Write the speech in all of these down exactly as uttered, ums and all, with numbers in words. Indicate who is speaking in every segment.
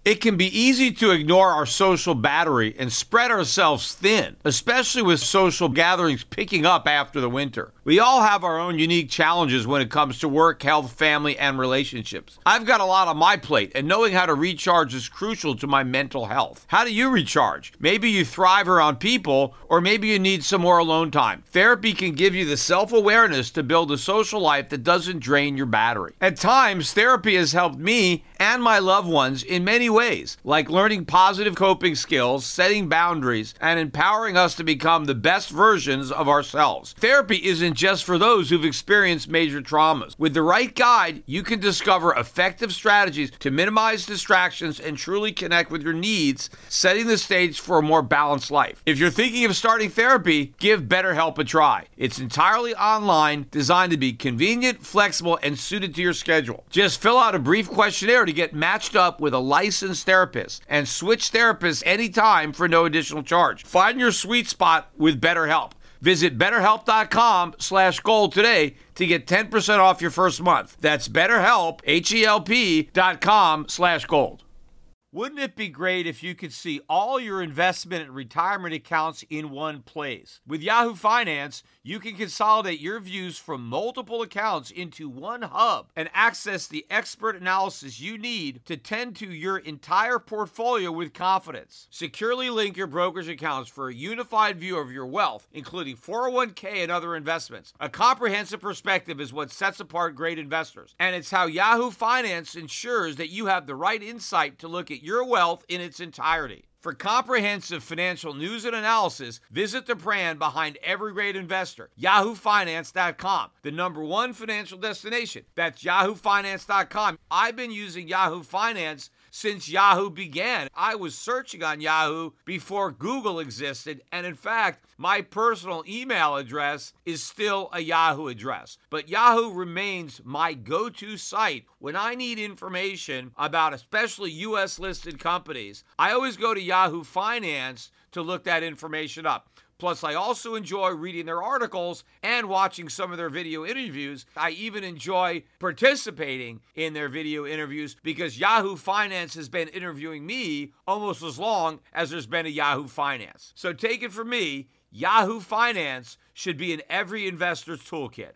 Speaker 1: It can be easy to ignore our social battery and spread ourselves thin, especially with social gatherings picking up after the winter. We all have our own unique challenges when it comes to work, health, family, and relationships. I've got a lot on my plate, and knowing how to recharge is crucial to my mental health. How do you recharge? Maybe you thrive around people, or maybe you need some more alone time. Therapy can give you the self-awareness to build a social life that doesn't drain your battery. At times, therapy has helped me and my loved ones in many ways, like learning positive coping skills, setting boundaries, and empowering us to become the best versions of ourselves. Therapy isn't just for those who've experienced major traumas. With the right guide, you can discover effective strategies to minimize distractions and truly connect with your needs, setting the stage for a more balanced life. If you're thinking of starting therapy, give BetterHelp a try. It's entirely online, designed to be convenient, flexible, and suited to your schedule. Just fill out a brief questionnaire to get matched up with a licensed therapist and switch therapists anytime for no additional charge. Find your sweet spot with BetterHelp. Visit betterhelp.com slash gold today to get ten percent off your first month. That's BetterHelp, H-E-L-P dot com slash gold. Wouldn't it be great if you could see all your investment and retirement accounts in one place? With Yahoo Finance, you can consolidate your views from multiple accounts into one hub and access the expert analysis you need to tend to your entire portfolio with confidence. Securely link your brokerage accounts for a unified view of your wealth, including four oh one k and other investments. A comprehensive perspective is what sets apart great investors, and it's how Yahoo Finance ensures that you have the right insight to look at your wealth in its entirety. For comprehensive financial news and analysis, visit the brand behind every great investor, yahoo finance dot com, the number one financial destination. That's yahoo finance dot com. I've been using Yahoo Finance since Yahoo began. I was searching on Yahoo before Google existed, and in fact, my personal email address is still a Yahoo address. But Yahoo remains my go-to site when I need information about especially U S listed companies. I always go to Yahoo Finance to look that information up. Plus, I also enjoy reading their articles and watching some of their video interviews. I even enjoy participating in their video interviews because Yahoo Finance has been interviewing me almost as long as there's been a Yahoo Finance. So take it from me, Yahoo Finance should be in every investor's toolkit.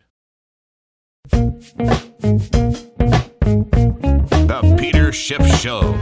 Speaker 2: The Peter Schiff Show.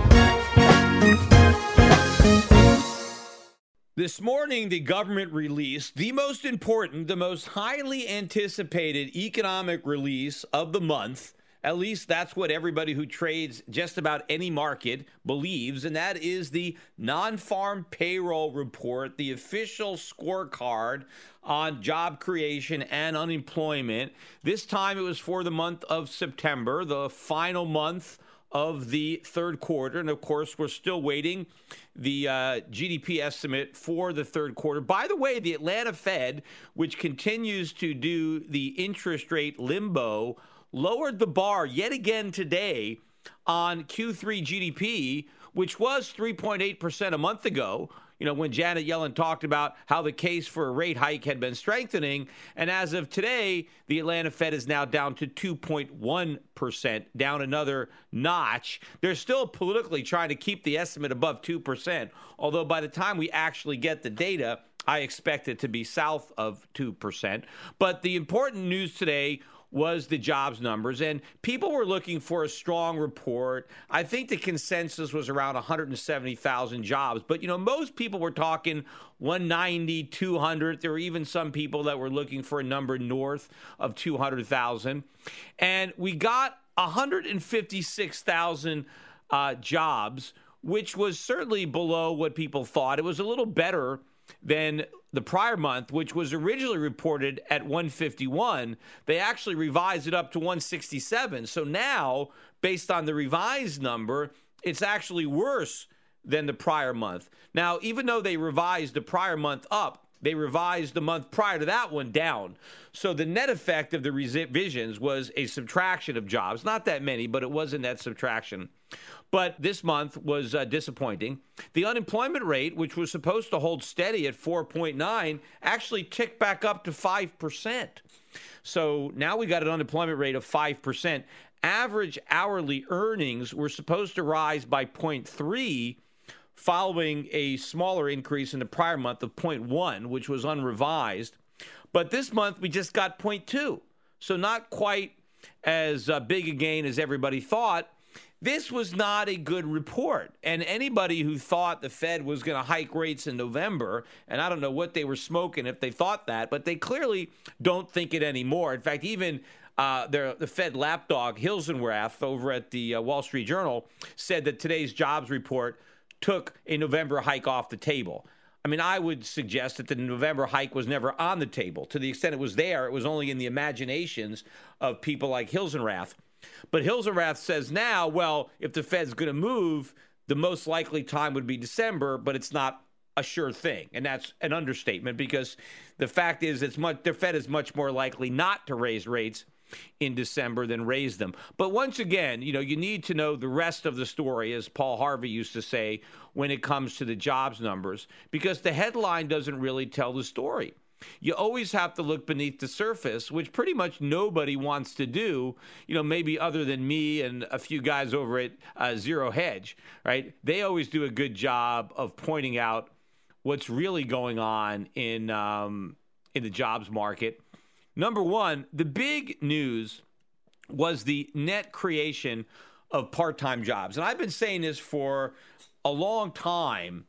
Speaker 1: This morning, the government released the most important, the most highly anticipated economic release of the month. At least that's what everybody who trades just about any market believes, and that is the non-farm payroll report, the official scorecard on job creation and unemployment. This time it was for the month of September, the final month of the third quarter. And of course, we're still waiting the uh, G D P estimate for the third quarter. By the way, the Atlanta Fed, which continues to do the interest rate limbo, lowered the bar yet again today on Q three G D P, which was three point eight percent a month ago, you know, when Janet Yellen talked about how the case for a rate hike had been strengthening. And as of today, the Atlanta Fed is now down to two point one percent, down another notch. They're still politically trying to keep the estimate above two percent, although by the time we actually get the data, I expect it to be south of two percent. But the important news today was the jobs numbers, and people were looking for a strong report. I think the consensus was around one hundred seventy thousand jobs, but you know, most people were talking one ninety, two hundred. There were even some people that were looking for a number north of two hundred thousand, and we got one hundred fifty-six thousand uh, jobs, which was certainly below what people thought. It was a little better than the prior month, which was originally reported at one fifty-one. They actually revised it up to one sixty-seven. So now, based on the revised number, it's actually worse than the prior month. Now, even though they revised the prior month up, they revised the month prior to that one down. So the net effect of the revisions was a subtraction of jobs. Not that many, but it was a net subtraction. But this month was uh, disappointing. The unemployment rate, which was supposed to hold steady at four point nine, actually ticked back up to five percent. So now we got an unemployment rate of five percent. average hourly earnings were supposed to rise by zero point three following a smaller increase in the prior month of zero point one, which was unrevised. But this month, we just got zero point two. So not quite as uh, big a gain as everybody thought. This was not a good report. And anybody who thought the Fed was going to hike rates in November, and I don't know what they were smoking if they thought that, but they clearly don't think it anymore. In fact, even uh, their, the Fed lapdog, Hilsenrath, over at the uh, Wall Street Journal, said that today's jobs report took a November hike off the table. I mean, I would suggest that the November hike was never on the table. To the extent it was there, it was only in the imaginations of people like Hilsenrath. But Hilsenrath says now, well, if the Fed's going to move, the most likely time would be December, but it's not a sure thing. And that's an understatement because the fact is it's much, the Fed is much more likely not to raise rates in December than raise them. But once again, you know, you need to know the rest of the story, as Paul Harvey used to say, when it comes to the jobs numbers, because the headline doesn't really tell the story. You always have to look beneath the surface, which pretty much nobody wants to do, you know, maybe other than me and a few guys over at uh, Zero Hedge, right? They always do a good job of pointing out what's really going on in um, in the jobs market. Number one, the big news was the net creation of part-time jobs. And I've been saying this for a long time,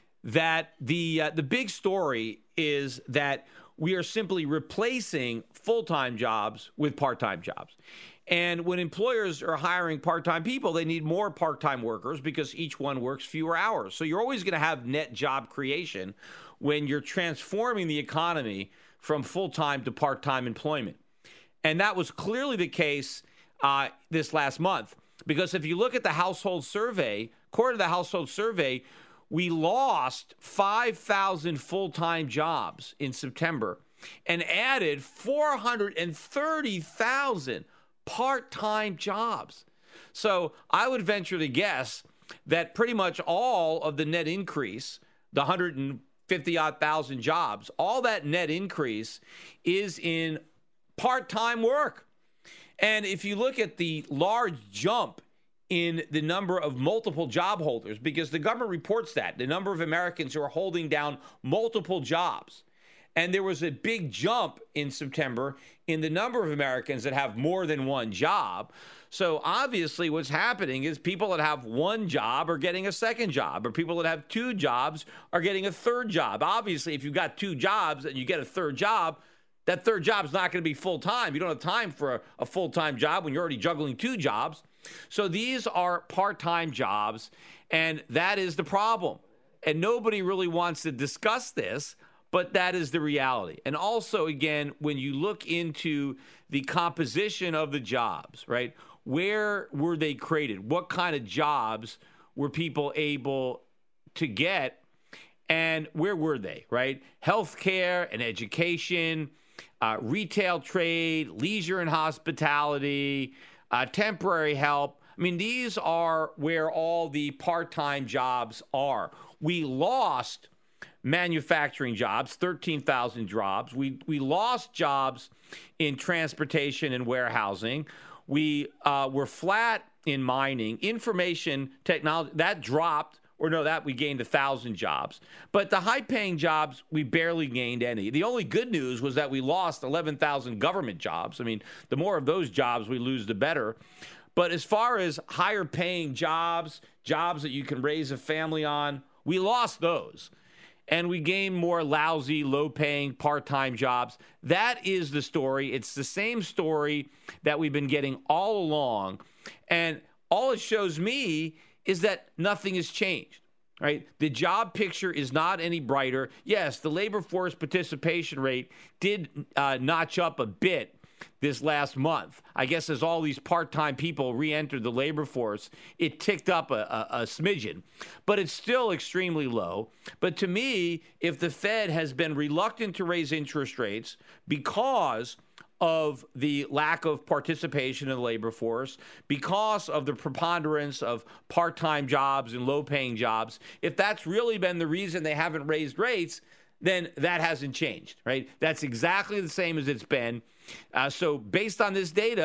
Speaker 1: that the uh, the big story is that we are simply replacing full-time jobs with part-time jobs. And when employers are hiring part-time people, they need more part-time workers because each one works fewer hours. So you're always going to have net job creation when you're transforming the economy from full-time to part-time employment. And that was clearly the case uh, this last month. Because if you look at the household survey, according to the household survey, we lost five thousand full-time jobs in September and added four hundred thirty thousand part-time jobs. So I would venture to guess that pretty much all of the net increase, the one hundred fifty odd thousand jobs, all that net increase is in part-time work. And if you look at the large jump in the number of multiple job holders, because the government reports that, the number of Americans who are holding down multiple jobs. And there was a big jump in September in the number of Americans that have more than one job. So obviously what's happening is people that have one job are getting a second job, or people that have two jobs are getting a third job. Obviously, if you've got two jobs and you get a third job, that third job is not going to be full-time. You don't have time for a, a full-time job when you're already juggling two jobs. So these are part-time jobs, and that is the problem. And nobody really wants to discuss this, but that is the reality. And also, again, when you look into the composition of the jobs, right, where were they created? What kind of jobs were people able to get, and where were they, right? Healthcare and education, uh, retail trade, leisure and hospitality, Uh, temporary help. I mean, these are where all the part-time jobs are. We lost manufacturing jobs, thirteen thousand jobs. We we lost jobs in transportation and warehousing. We uh, were flat in mining. Information technology, that dropped. Or no, that we gained one thousand jobs. But the high-paying jobs, we barely gained any. The only good news was that we lost eleven thousand government jobs. I mean, the more of those jobs we lose, the better. But as far as higher-paying jobs, jobs that you can raise a family on, we lost those. And we gained more lousy, low-paying, part-time jobs. That is the story. It's the same story that we've been getting all along. And all it shows me is that nothing has changed, right? The job picture is not any brighter. Yes, the labor force participation rate did uh, notch up a bit this last month. I guess as all these part-time people re-entered the labor force, it ticked up a, a, a smidgen, but it's still extremely low. But to me, if the Fed has been reluctant to raise interest rates because of the lack of participation in the labor force, because of the preponderance of part-time jobs and low-paying jobs, if that's really been the reason they haven't raised rates, then that hasn't changed, right? That's exactly the same as it's been. Uh, so based on this data,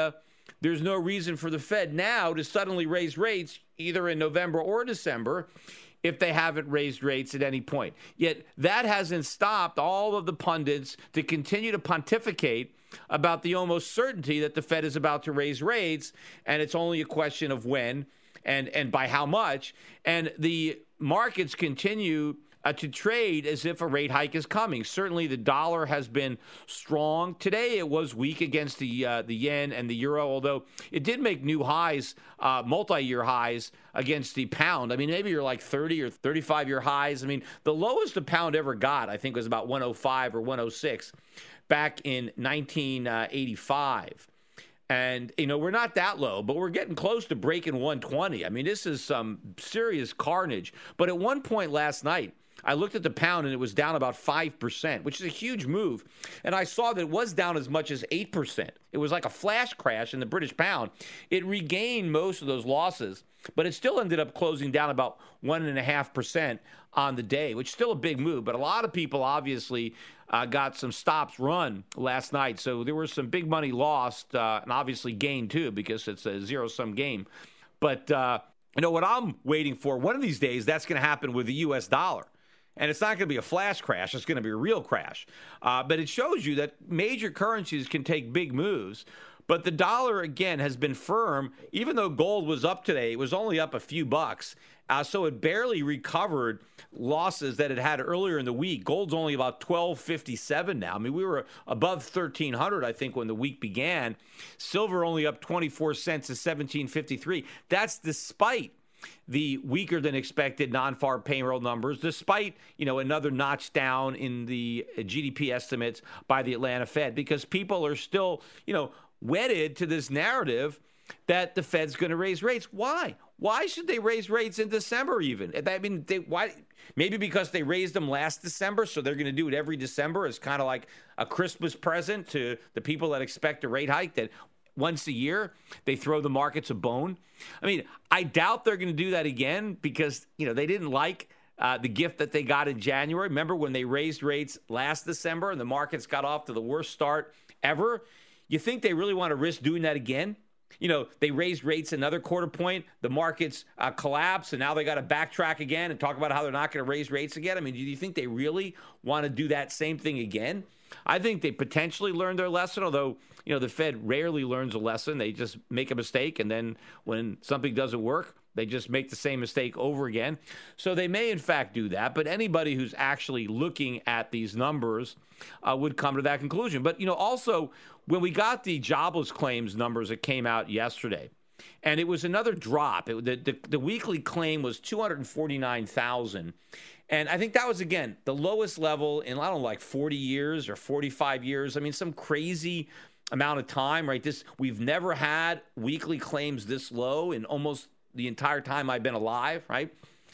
Speaker 3: there's no reason for the Fed now to suddenly raise rates either in November or December if they haven't raised rates at any point. Yet that hasn't stopped all of the pundits to continue to pontificate about the almost certainty that the Fed is about to raise rates, and it's only a question of when and, and by how much. And the markets continue Uh, to trade as if a rate hike is coming. Certainly, the dollar has been strong. Today, it was weak against the uh, the yen and the euro, although it did make new highs, uh, multi-year highs against the pound. I mean, maybe you're like thirty or thirty-five-year highs. I mean, the lowest the pound ever got, I think, was about one oh five or one oh six back in nineteen eighty-five. And, you know, we're not that low, but we're getting close to breaking one twenty. I mean, this is some serious carnage. But at one point last night, I looked at the pound and it was down about five percent, which is a huge move. And I saw that it was down as much as eight percent. It was like a flash crash in the British pound. It regained most of those losses, but it still ended up closing down about one point five percent on the day, which is still a big move. But a lot of people obviously uh, got some stops run last night. So there was some big money lost uh, and obviously gained too because it's a zero-sum game. But, uh, you know, what I'm waiting for, one of these days, that's going to happen with the U S dollar. And it's not going to be a flash crash. It's going to be a real crash. Uh, but it shows you that major currencies can take big moves. But the dollar, again, has been firm. Even though gold was up today, it was only up a few bucks. Uh, so it barely recovered losses that it had earlier in the week. Gold's only about twelve fifty-seven now. I mean, we were above thirteen hundred, I think, when the week began. Silver only up twenty-four cents to seventeen fifty-three. That's despite the weaker than expected non-farm payroll numbers, despite, you know, another notch down in the G D P estimates by the Atlanta Fed, because people are still, you know, wedded to this narrative that the Fed's going to raise rates. Why? Why should they raise rates in December even? I mean, they, why? Maybe because they raised them last December, so they're going to do it every December as kind of like a Christmas present to the people that expect a rate hike, that once a year they throw the markets a bone. I mean, I doubt they're going to do that again because, you know, they didn't like uh, the gift that they got in January. Remember when they raised rates last December and the markets got off to the worst start ever? You think they really want to risk doing that again? You know, they raised rates another quarter point, the markets uh, collapse, and now they got to backtrack again and talk about how they're not going to raise rates again. I mean, do you think they really want to do that same thing again? I think they potentially learned their lesson, although, you know, the Fed rarely learns a lesson. They just make a mistake, and then when something doesn't work, they just make the same mistake over again. So they may, in fact, do that. But anybody who's actually looking at these numbers uh, would come to that conclusion. But, you know, also, when we got the jobless claims numbers that came out yesterday, and it was another drop. It, the, the, the weekly claim was two hundred forty-nine thousand. And I think that was, again, the lowest level in, I don't know, like forty years or forty-five years. I mean, some crazy amount of time, right? This, we've never had weekly claims this low in almost the entire time I've been alive, right?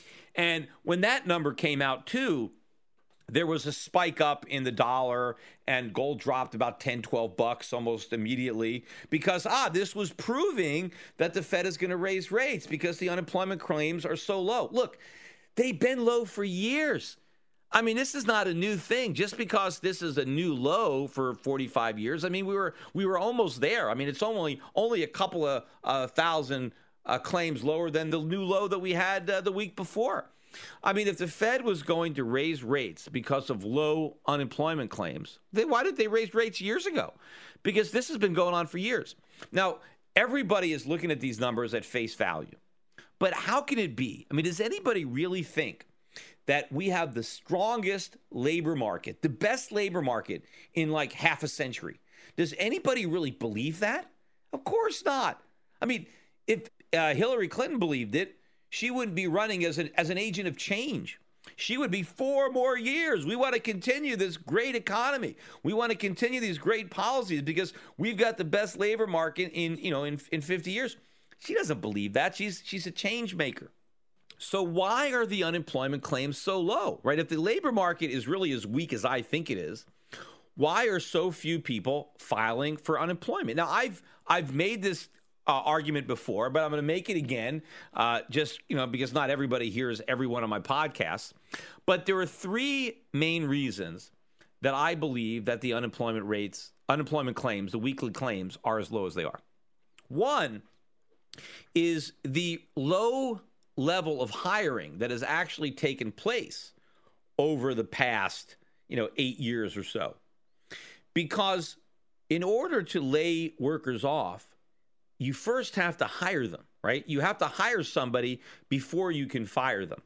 Speaker 3: And when that number came out too, there was a spike up in the dollar and gold dropped about ten, twelve bucks almost immediately because, ah, this was proving that the Fed is going to raise rates because the unemployment claims are so low. Look, they've been low for years. I mean, this is not a new thing. Just because this is a new low for forty-five years, I mean, we were we were almost there. I mean, it's only only a couple of uh, thousand uh, claims lower than the new low that we had uh, the week before. I mean, if the Fed was going to raise rates because of low unemployment claims, then why did they raise rates years ago? Because this has been going on for years. Now, everybody is looking at these numbers at face value. But how can it be? I mean, does anybody really think that we have the strongest labor market, the best labor market in like half a century? Does anybody really believe that? Of course not. I mean, if uh, Hillary Clinton believed it, she wouldn't be running as an, as an agent of change. She would be four more years. We want to continue this great economy. We want to continue these great policies because we've got the best labor market in, you know, in, in fifty years. She doesn't believe that. She's she's a change maker. So why are the unemployment claims so low, right? If the labor market is really as weak as I think it is, why are so few people filing for unemployment? Now, I've I've made this uh, argument before, but I'm going to make it again, uh, just, you know, because not everybody hears every one of my podcasts. But there are three main reasons that I believe that the unemployment rates, unemployment claims, the weekly claims are as low as they are. One is the low level of hiring that has actually taken place over the past, you know, eight years or so. Because in order to lay workers off, you first have to hire them, right? You have to hire somebody before you can fire them.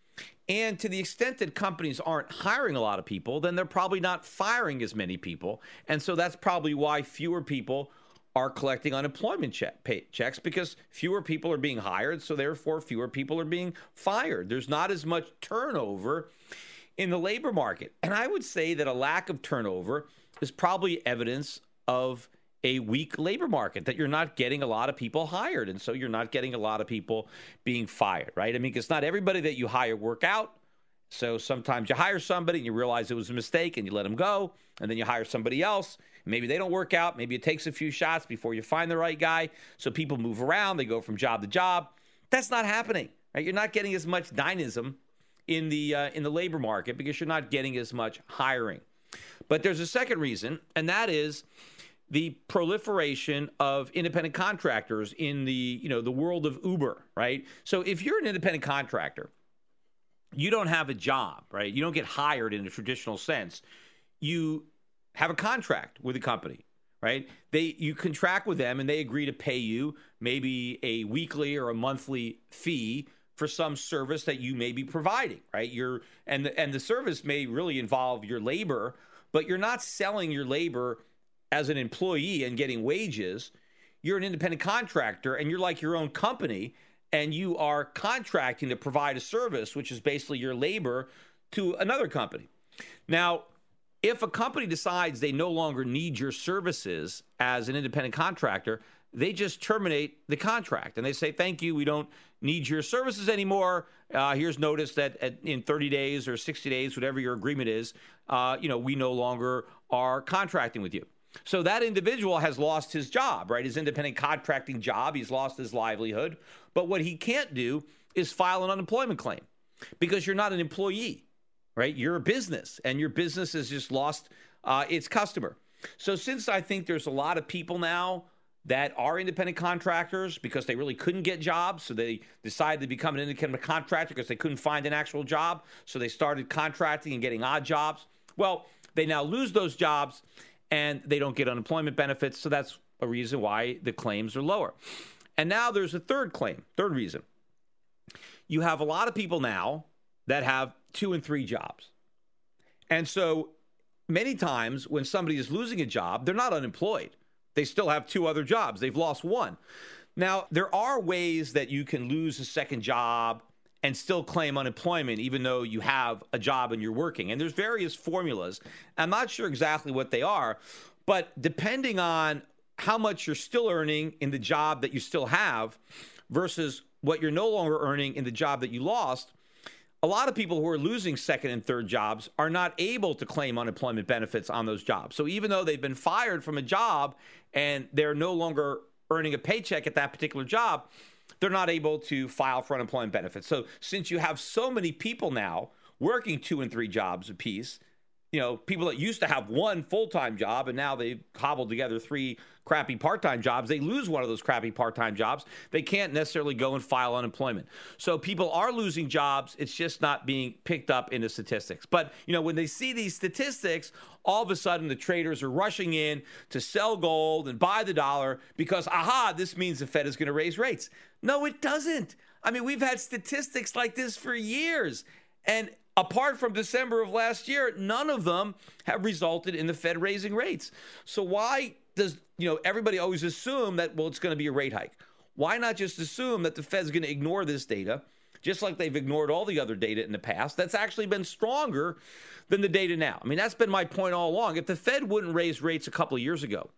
Speaker 3: And to the extent that companies aren't hiring a lot of people, then they're probably not firing as many people. And so that's probably why fewer people are collecting unemployment check, pay, checks, because fewer people are being hired. So therefore, fewer people are being fired. There's not as much turnover in the labor market. And I would say that a lack of turnover is probably evidence of a weak labor market, that you're not getting a lot of people hired. And so you're not getting a lot of people being fired, right? I mean, because not everybody that you hire work out. So sometimes you hire somebody and you realize it was a mistake and you let them go. And then you hire somebody else. Maybe they don't work out. Maybe it takes a few shots before you find the right guy. So people move around. They go from job to job. That's not happening, right? You're not getting as much dynamism in the uh, in the labor market because you're not getting as much hiring. But there's a second reason, and that is the proliferation of independent contractors in the, you know, the world of Uber, right? So if you're an independent contractor, you don't have a job, right? You don't get hired in a traditional sense. You have a contract with a company, right? They you contract with them and they agree to pay you maybe a weekly or a monthly fee for some service that you may be providing, right? You're and the, and the service may really involve your labor, but you're not selling your labor as an employee and getting wages. You're an independent contractor and you're like your own company, and you are contracting to provide a service, which is basically your labor, to another company. Now, if a company decides they no longer need your services as an independent contractor, they just terminate the contract and they say, thank you, we don't need your services anymore. Uh, here's notice that at, in thirty days or sixty days, whatever your agreement is, uh, you know, we no longer are contracting with you. So that individual has lost his job, right? His independent contracting job. He's lost his livelihood. But what he can't do is file an unemployment claim because you're not an employee, right? You're a business, and your business has just lost uh, its customer. So since I think there's a lot of people now that are independent contractors because they really couldn't get jobs, so they decided to become an independent contractor because they couldn't find an actual job, so they started contracting and getting odd jobs. Well, they now lose those jobs, and they don't get unemployment benefits, so that's a reason why the claims are lower. And now there's a third claim, third reason. You have a lot of people now that have two and three jobs. And so many times when somebody is losing a job, they're not unemployed. They still have two other jobs. They've lost one. Now, there are ways that you can lose a second job and still claim unemployment even though you have a job and you're working. And there's various formulas. I'm not sure exactly what they are, but depending on how much you're still earning in the job that you still have versus what you're no longer earning in the job that you lost, a lot of people who are losing second and third jobs are not able to claim unemployment benefits on those jobs. So even though they've been fired from a job and they're no longer earning a paycheck at that particular job, they're not able to file for unemployment benefits. So since you have so many people now working two and three jobs apiece, you know, people that used to have one full-time job and now they've cobbled together three crappy part-time jobs, they lose one of those crappy part-time jobs. They can't necessarily go and file unemployment. So people are losing jobs. It's just not being picked up in the statistics. But, you know, when they see these statistics, all of a sudden the traders are rushing in to sell gold and buy the dollar because, aha, this means the Fed is going to raise rates. No, it doesn't. I mean, we've had statistics like this for years. And apart from December of last year, none of them have resulted in the Fed raising rates. So why does, you know, everybody always assume that, well, it's going to be a rate hike? Why not just assume that the Fed's going to ignore this data, just like they've ignored all the other data in the past that's actually been stronger than the data now? I mean, that's been my point all along. If the Fed wouldn't raise rates a couple of years ago,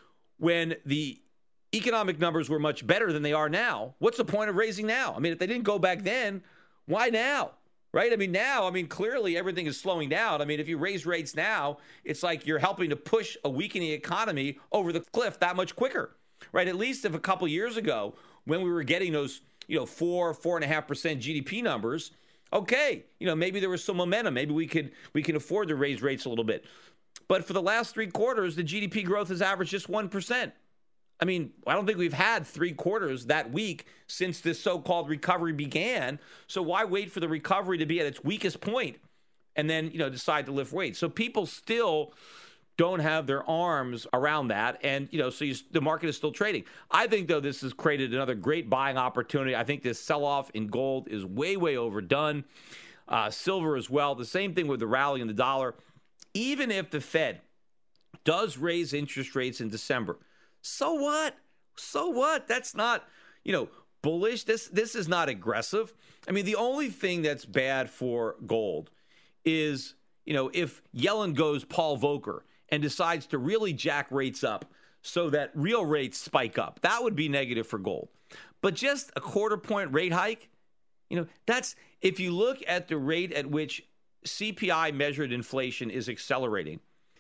Speaker 3: when the economic numbers were much better than they are now, what's the point of raising now? I mean, if they didn't go back then, why now? Right? I mean, now, I mean, clearly everything is slowing down. I mean, if you raise rates now, it's like you're helping to push a weakening economy over the cliff that much quicker, right? At least if a couple years ago, when we were getting those, you know, four, four and a half percent G D P numbers, okay, you know, maybe there was some momentum. Maybe we could, we can afford to raise rates a little bit. But for the last three quarters, the G D P growth has averaged just one percent. I mean, I don't think we've had three quarters that weak since this so-called recovery began. So why wait for the recovery to be at its weakest point and then, you know, decide to lift weights? So people still don't have their arms around that. And, you know, so you, the market is still trading. I think, though, this has created another great buying opportunity. I think this sell-off in gold is way, way overdone. Uh, silver as well. The same thing with the rally in the dollar. Even if the Fed does raise interest rates in December, so what? So what? That's not, you know, bullish. This this is not aggressive. I mean, the only thing that's bad for gold is, you know, if Yellen goes Paul Volcker and decides to really jack rates up so that real rates spike up. That would be negative for gold. But just a quarter point rate hike, you know, that's, if you look at the rate at which C P I measured inflation is accelerating,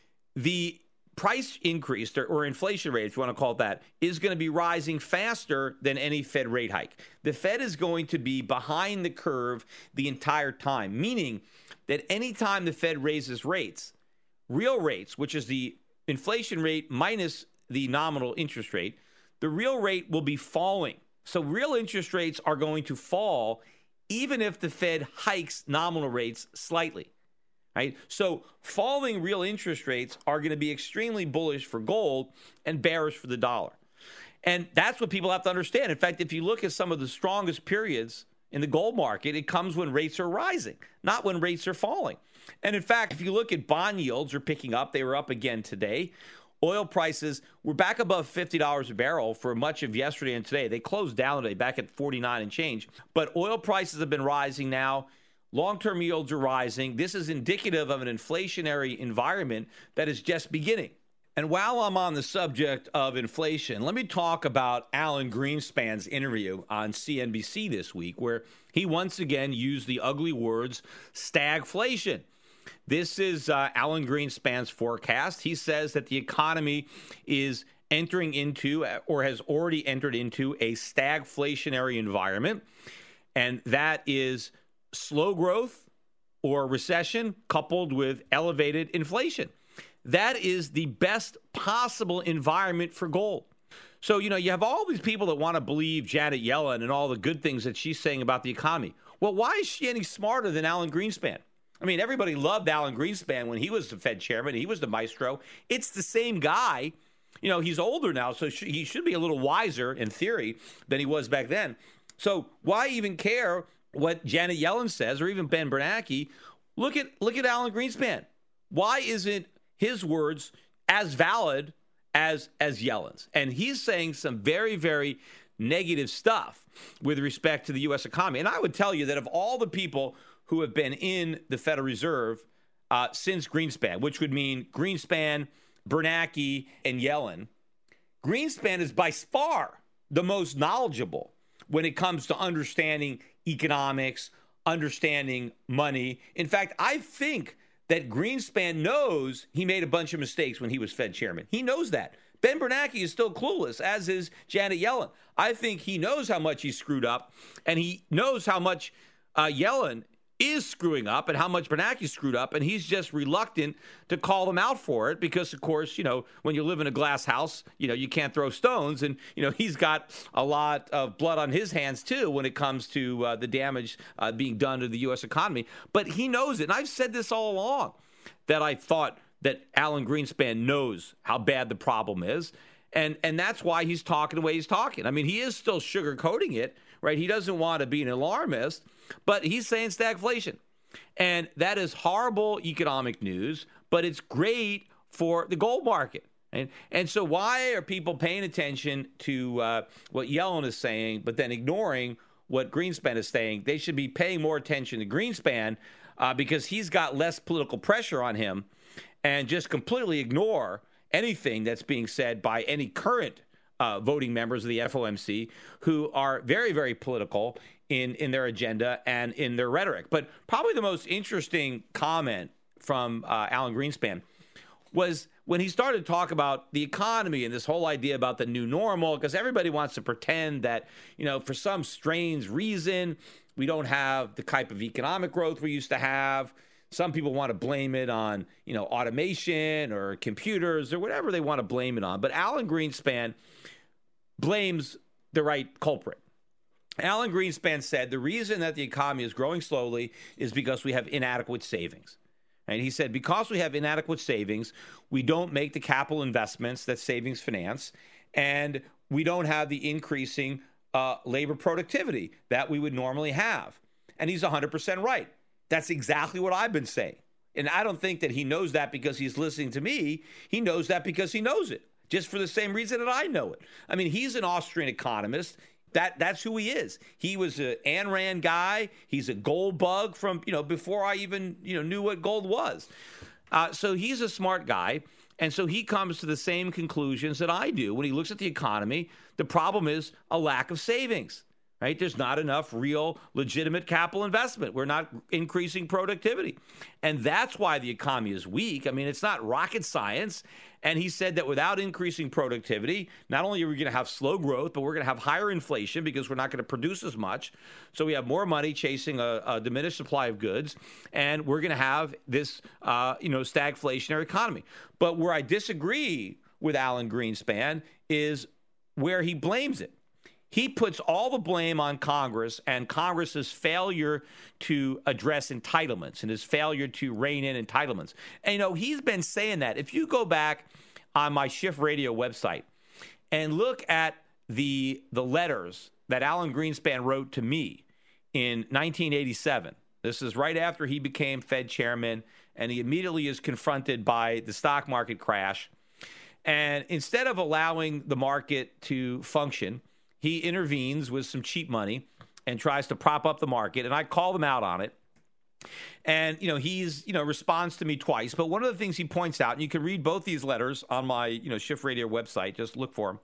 Speaker 3: the price increase or, or inflation rate, if you want to call it that, is going to be rising faster than any Fed rate hike. The Fed is going to be behind the curve the entire time, meaning that anytime the Fed raises rates, real rates, which is the inflation rate minus the nominal interest rate, the real rate will be falling. So real interest rates are going to fall even if the Fed hikes nominal rates slightly, right? So falling real interest rates are going to be extremely bullish for gold and bearish for the dollar. And that's what people have to understand. In fact, if you look at some of the strongest periods in the gold market, it comes when rates are rising, not when rates are falling. And in fact, if you look at bond yields are picking up, they were up again today. Oil prices were back above fifty dollars a barrel for much of yesterday and today. They closed down today, back at forty-nine and change. But oil prices have been rising now. Long-term yields are rising. This is indicative of an inflationary environment that is just beginning. And while I'm on the subject of inflation, let me talk about Alan Greenspan's interview on C N B C this week, where he once again used the ugly words stagflation. This is uh, Alan Greenspan's forecast. He says that the economy is entering into or has already entered into a stagflationary environment, and that is slow growth or recession coupled with elevated inflation. That is the best possible environment for gold. So, you know, you have all these people that want to believe Janet Yellen and all the good things that she's saying about the economy. Well, why is she any smarter than Alan Greenspan? I mean, everybody loved Alan Greenspan when he was the Fed chairman. He was the maestro. It's the same guy. You know, he's older now, so sh- he should be a little wiser in theory than he was back then. So why even care what Janet Yellen says or even Ben Bernanke? Look at look at Alan Greenspan. Why isn't his words as valid as as Yellen's? And he's saying some very, very negative stuff with respect to the U S economy. And I would tell you that of all the people who have been in the Federal Reserve uh, since Greenspan, which would mean Greenspan, Bernanke, and Yellen, Greenspan is by far the most knowledgeable when it comes to understanding economics, understanding money. In fact, I think that Greenspan knows he made a bunch of mistakes when he was Fed chairman. He knows that. Ben Bernanke is still clueless, as is Janet Yellen. I think he knows how much he screwed up, and he knows how much uh, Yellen is screwing up and how much Bernanke screwed up, and he's just reluctant to call them out for it because, of course, you know, when you live in a glass house, you know, you can't throw stones, and, you know, he's got a lot of blood on his hands, too, when it comes to uh, the damage uh, being done to the U S economy. But he knows it, and I've said this all along, that I thought that Alan Greenspan knows how bad the problem is, and and that's why he's talking the way he's talking. I mean, he is still sugarcoating it, right? He doesn't want to be an alarmist, but he's saying stagflation. And that is horrible economic news, but it's great for the gold market. And, and so why are people paying attention to uh, what Yellen is saying, but then ignoring what Greenspan is saying? They should be paying more attention to Greenspan uh, because he's got less political pressure on him, and just completely ignore anything that's being said by any current Uh, voting members of the F O M C who are very, very political in, in their agenda and in their rhetoric. But probably the most interesting comment from uh, Alan Greenspan was when he started to talk about the economy and this whole idea about the new normal, because everybody wants to pretend that, you know, for some strange reason, we don't have the type of economic growth we used to have. Some people want to blame it on, you know, automation or computers or whatever they want to blame it on. But Alan Greenspan blames the right culprit. Alan Greenspan said the reason that the economy is growing slowly is because we have inadequate savings. And he said, because we have inadequate savings, we don't make the capital investments that savings finance, and we don't have the increasing uh, labor productivity that we would normally have. And he's one hundred percent right. That's exactly what I've been saying. And I don't think that he knows that because he's listening to me. He knows that because he knows it, just for the same reason that I know it. I mean, he's an Austrian economist. That that's who he is. He was an Ayn Rand guy. He's a gold bug from, you know, before I even, you know, knew what gold was. Uh, so he's a smart guy. And so he comes to the same conclusions that I do when he looks at the economy. The problem is a lack of savings, right? There's not enough real legitimate capital investment. We're not increasing productivity. And that's why the economy is weak. I mean, it's not rocket science. And he said that without increasing productivity, not only are we going to have slow growth, but we're going to have higher inflation because we're not going to produce as much. So we have more money chasing a, a diminished supply of goods, and we're going to have this, uh, you know, stagflationary economy. But where I disagree with Alan Greenspan is where he blames it. He puts all the blame on Congress and Congress's failure to address entitlements and his failure to rein in entitlements. And, you know, he's been saying that. If you go back on my Shift Radio website and look at the the letters that Alan Greenspan wrote to me in nineteen eighty-seven, this is right after he became Fed chairman, and he immediately is confronted by the stock market crash. And instead of allowing the market to function, he intervenes with some cheap money and tries to prop up the market. And I called him out on it. And, you know, he's, you know, responds to me twice. But one of the things he points out, and you can read both these letters on my, you know, Shift Radio website, just look for them.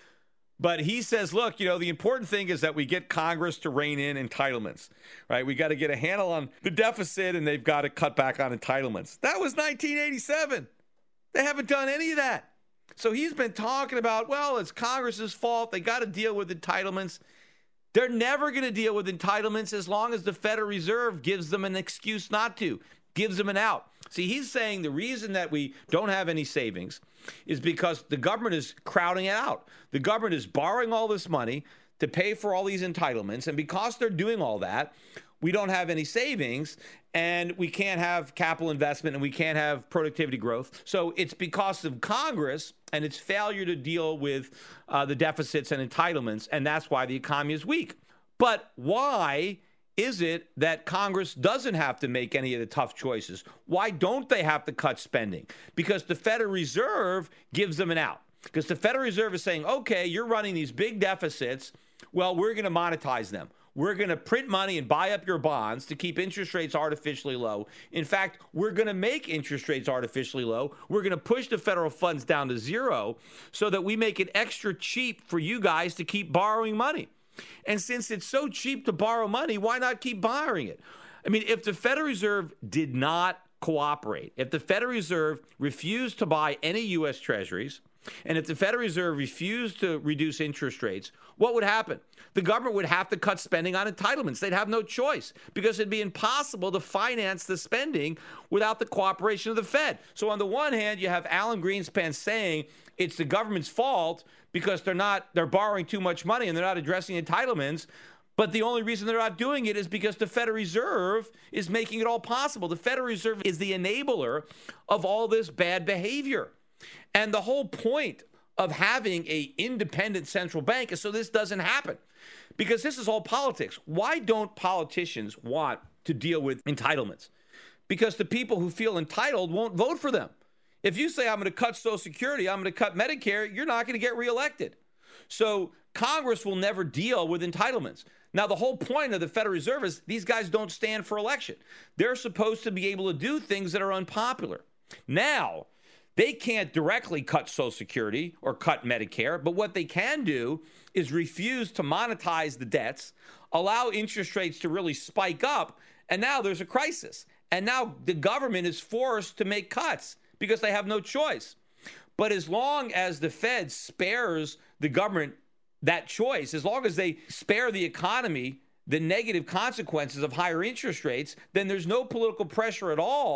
Speaker 3: But he says, look, you know, the important thing is that we get Congress to rein in entitlements, right? We got to get a handle on the deficit, and they've got to cut back on entitlements. That was nineteen eighty-seven. They haven't done any of that. So he's been talking about, well, it's Congress's fault. They got to deal with entitlements. They're never going to deal with entitlements as long as the Federal Reserve gives them an excuse not to, gives them an out. See, he's saying the reason that we don't have any savings is because the government is crowding it out. The government is borrowing all this money to pay for all these entitlements. And because they're doing all that, we don't have any savings, and we can't have capital investment, and we can't have productivity growth. So it's because of Congress and its failure to deal with uh, the deficits and entitlements, and that's why the economy is weak. But why is it that Congress doesn't have to make any of the tough choices? Why don't they have to cut spending? Because the Federal Reserve gives them an out. Because the Federal Reserve is saying, okay, you're running these big deficits. Well, we're going to monetize them. We're going to print money and buy up your bonds to keep interest rates artificially low. In fact, we're going to make interest rates artificially low. We're going to push the federal funds down to zero so that we make it extra cheap for you guys to keep borrowing money. And since it's so cheap to borrow money, why not keep borrowing it? I mean, if the Federal Reserve did not cooperate, if the Federal Reserve refused to buy any U S Treasuries, and if the Federal Reserve refused to reduce interest rates, what would happen? The government would have to cut spending on entitlements. They'd have no choice because it'd be impossible to finance the spending without the cooperation of the Fed. So on the one hand, you have Alan Greenspan saying it's the government's fault because they're not they're borrowing too much money and they're not addressing entitlements. But the only reason they're not doing it is because the Federal Reserve is making it all possible. The Federal Reserve is the enabler of all this bad behavior. And the whole point of having an independent central bank is so this doesn't happen. Because this is all politics. Why don't politicians want to deal with entitlements? Because the people who feel entitled won't vote for them. If you say, I'm going to cut Social Security, I'm going to cut Medicare, you're not going to get reelected. So Congress will never deal with entitlements. Now, the whole point of the Federal Reserve is these guys don't stand for election. They're supposed to be able to do things that are unpopular. Now, they can't directly cut Social Security or cut Medicare, but what they can do is refuse to monetize the debts, allow interest rates to really spike up, and now there's a crisis. And now the government is forced to make cuts because they have no choice. But as long as the Fed spares the government that choice, as long as they spare the economy the negative consequences of higher interest rates, then there's no political pressure at all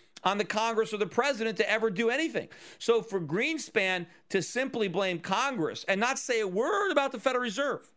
Speaker 3: on the Congress or the president to ever do anything. So for Greenspan to simply blame Congress and not say a word about the Federal Reserve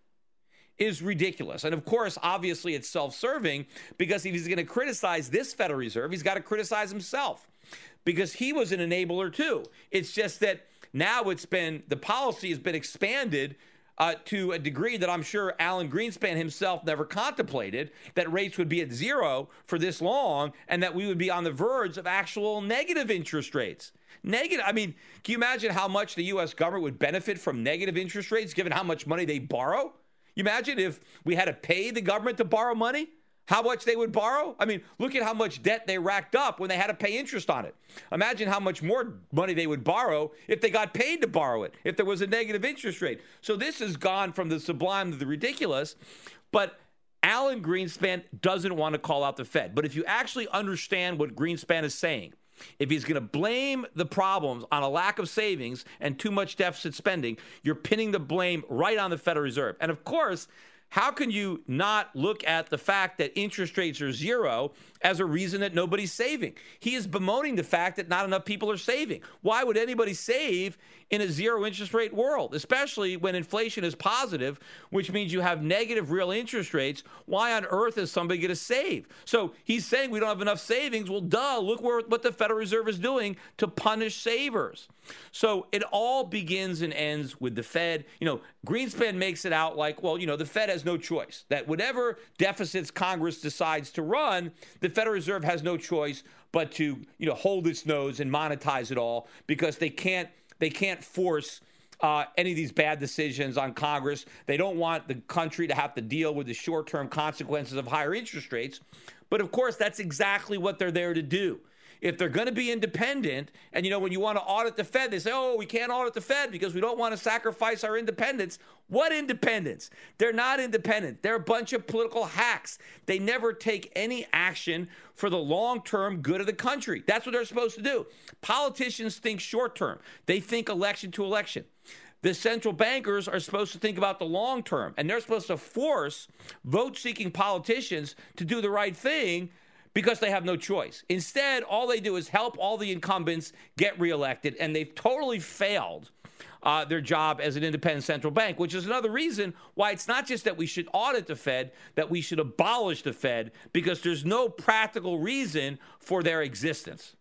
Speaker 3: is ridiculous. And of course, obviously, it's self-serving, because if he's going to criticize this Federal Reserve, he's got to criticize himself, because he was an enabler too. It's just that now it's been, the policy has been expanded uh, to a degree that I'm sure Alan Greenspan himself never contemplated, that rates would be at zero for this long and that we would be on the verge of actual negative interest rates. Negative. I mean, can you imagine how much the U S government would benefit from negative interest rates, given how much money they borrow? You imagine if we had to pay the government to borrow money, how much they would borrow? I mean, look at how much debt they racked up when they had to pay interest on it. Imagine how much more money they would borrow if they got paid to borrow it, if there was a negative interest rate. So this has gone from the sublime to the ridiculous. But Alan Greenspan doesn't want to call out the Fed. But if you actually understand what Greenspan is saying, if he's going to blame the problems on a lack of savings and too much deficit spending, you're pinning the blame right on the Federal Reserve. And of course, how can you not look at the fact that interest rates are zero as a reason that nobody's saving? He is bemoaning the fact that not enough people are saving. Why would anybody save in a zero interest rate world, especially when inflation is positive, which means you have negative real interest rates? Why on earth is somebody going to save? So he's saying we don't have enough savings. Well, duh, look where, what the Federal Reserve is doing to punish savers. So it all begins and ends with the Fed. You know, Greenspan makes it out like, well, you know, the Fed has no choice, that whatever deficits Congress decides to run, the Federal Reserve has no choice but to, you know, hold its nose and monetize it all, because they can't they can't force uh, any of these bad decisions on Congress. They don't want the country to have to deal with the short-term consequences of higher interest rates. But of course, that's exactly what they're there to do. If they're going to be independent, and, you know, when you want to audit the Fed, they say, oh, we can't audit the Fed because we don't want to sacrifice our independence. What independence? They're not independent. They're a bunch of political hacks. They never take any action for the long-term good of the country. That's what they're supposed to do. Politicians think short-term. They think election to election. The central bankers are supposed to think about the long term, and they're supposed to force vote-seeking politicians to do the right thing because they have no choice. Instead, all they do is help all the incumbents get reelected, and they've totally failed uh, their job as an independent central bank, which is another reason why it's not just that we should audit the Fed, that we should abolish the Fed, because there's no practical reason for their existence.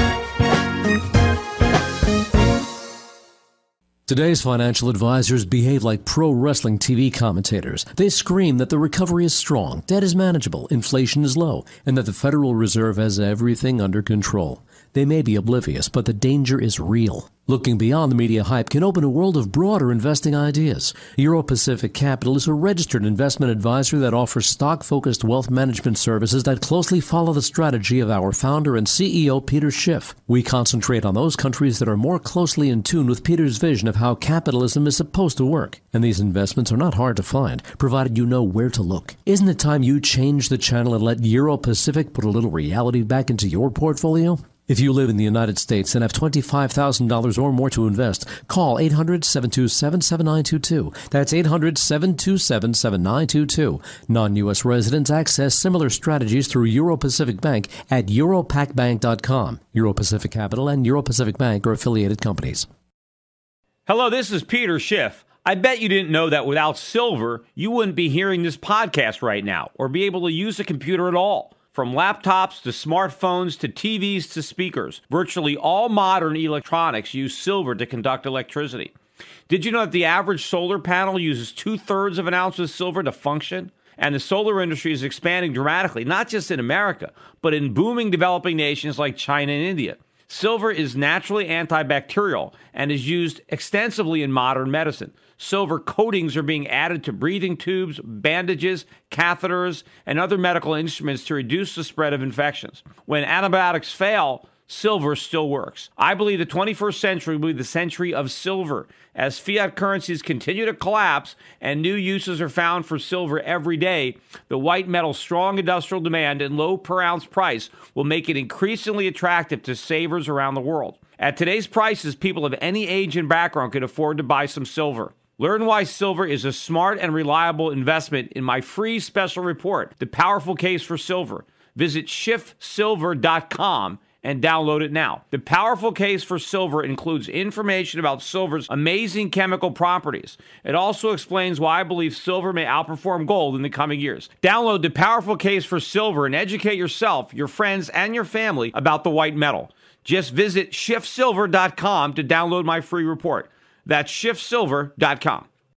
Speaker 4: Today's financial advisors behave like pro wrestling T V commentators. They scream that the recovery is strong, debt is manageable, inflation is low, and that the Federal Reserve has everything under control. They may be oblivious, but the danger is real. Looking beyond the media hype can open a world of broader investing ideas. Euro Pacific Capital is a registered investment advisor that offers stock-focused wealth management services that closely follow the strategy of our founder and C E O, Peter Schiff. We concentrate on those countries that are more closely in tune with Peter's vision of how capitalism is supposed to work. And these investments are not hard to find, provided you know where to look. Isn't it time you change the channel and let Euro Pacific put a little reality back into your portfolio? If you live in the United States and have twenty-five thousand dollars or more to invest, call eight hundred, seven two seven, seven nine two two. That's eight hundred, seven two seven, seven nine two two. Non-U S residents access similar strategies through Euro Pacific Bank at euro pac bank dot com. Euro Pacific Capital and Euro Pacific Bank are affiliated companies.
Speaker 1: Hello, this is Peter Schiff. I bet you didn't know that without silver, you wouldn't be hearing this podcast right now or be able to use a computer at all. From laptops to smartphones to T Vs to speakers, virtually all modern electronics use silver to conduct electricity. Did you know that the average solar panel uses two-thirds of an ounce of silver to function? And the solar industry is expanding dramatically, not just in America, but in booming developing nations like China and India. Silver is naturally antibacterial and is used extensively in modern medicine. Silver coatings are being added to breathing tubes, bandages, catheters, and other medical instruments to reduce the spread of infections. When antibiotics fail, silver still works. I believe the twenty-first century will be the century of silver. As fiat currencies continue to collapse and new uses are found for silver every day, the white metal's strong industrial demand and low per ounce price will make it increasingly attractive to savers around the world. At today's prices, people of any age and background can afford to buy some silver. Learn why silver is a smart and reliable investment in my free special report, The Powerful Case for Silver. Visit schiff silver dot com
Speaker 3: and download it now. The Powerful Case for Silver includes information about silver's amazing chemical properties. It also explains why I believe silver may outperform gold in the coming years. Download The Powerful Case for Silver and educate yourself, your friends, and your family about the white metal. Just visit shift silver dot com to download my free report. That's shift silver dot com.